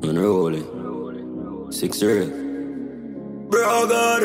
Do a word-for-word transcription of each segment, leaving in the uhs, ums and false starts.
Unruly. Six zero. Bro, God.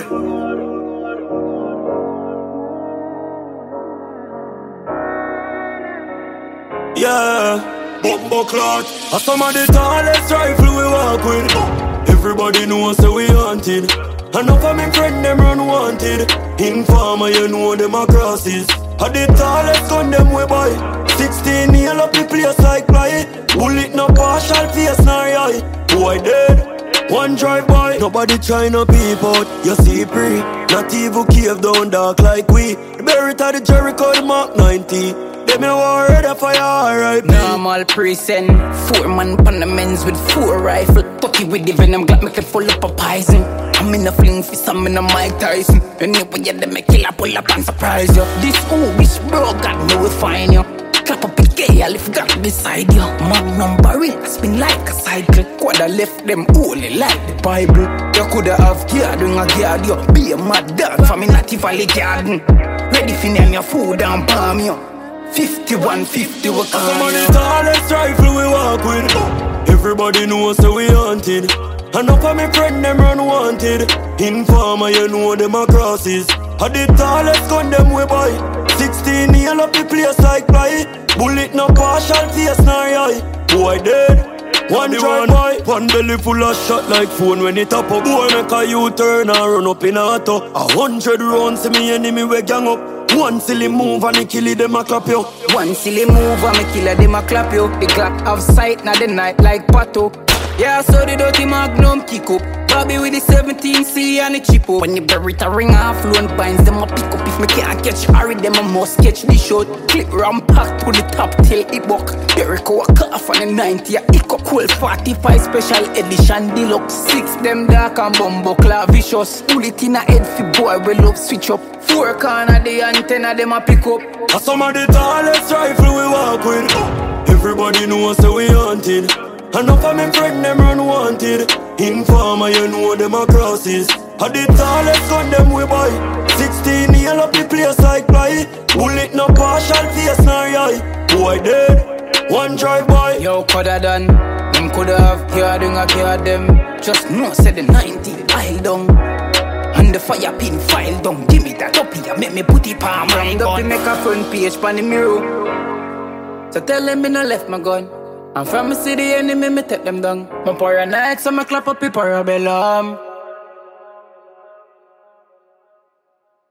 Yeah. Bumbo clot. A some of the tallest rifle we walk with. Everybody knows that we haunted. Enough of me friend them run wanted. Informer, you know them a crosses. A the tallest gun them we buy. Sixteen nail up the place like fly. Bullet no partial face nor eye. Boy dead. One drive by, nobody tryna peep out. You see pre, not even cave down dark like we. The Barrett of the Jericho, the Mark ninety. They me war ready for your R I P. Normal present, four man pan the men's with four rifle. Tucky with the venom, got me can full up a poison. I'm in a fling fist, I'm in a Mike Tyson. Anyway, yeah, they make killer pull up and surprise you. This Obish bro got me we find you. Clap up a gay, I lift got beside you. Magnum barrel, spin like a cycle. Quadra left them only like the Bible. You coulda have geared in a guard, you be a mad dog from a native valley garden. Ready for name your food and palm you. fifty-one fifty we call some of the tallest rifle we walk with. Everybody knows that we haunted. Enough of me friend them run wanted. Informer, you know them a crosses. A the tallest gun them we buy. Sixteen nail up the place like fly. Bullet no partial face nor eye. Boy dead. One drive by, one belly full of shot like phone when it up up. Boy make a U-turn and run up in a auto. A hundred rounds see me enemy we gang up. One silly move and he kill it, them a clap you. One silly move and me kill it, them a clap you. The clock have sight, now the night like pato. Yeah, so the dirty magnum kick up. Bobby with the seventeen C and the chip up. When the Beretta ring off, loan binds them a pick up. If me can't catch Harry, them a must catch the shot. Clip ram packed to the top till it buck. Jericho a cough on the ninety, a hiccup. Cool forty-five special edition deluxe. Six them dark and bumbo claw vicious. Pull it in a head fi boy, we love switch up. Four corner the antenna, them a pick up. A some of the tallest rifle we walk with. Everybody knows that we haunted. Enough of me friend them run wanted. Informer, you know them a crosses. A the tallest gun them we buy. Sixteen nail up the place like fly. Bullet no partial face nor eye. Boy dead. One drive by. Yo, coulda done. Them coulda have cured them, a cured them. Just know say the ninety pile down. And the fire pin file down. Give me that up here, make me put it palm round up. Make a front page pan the mirror. So tell them me no left my gun. And from me see the enemy, me take them down. My paranoid, so me clap up the parabellum.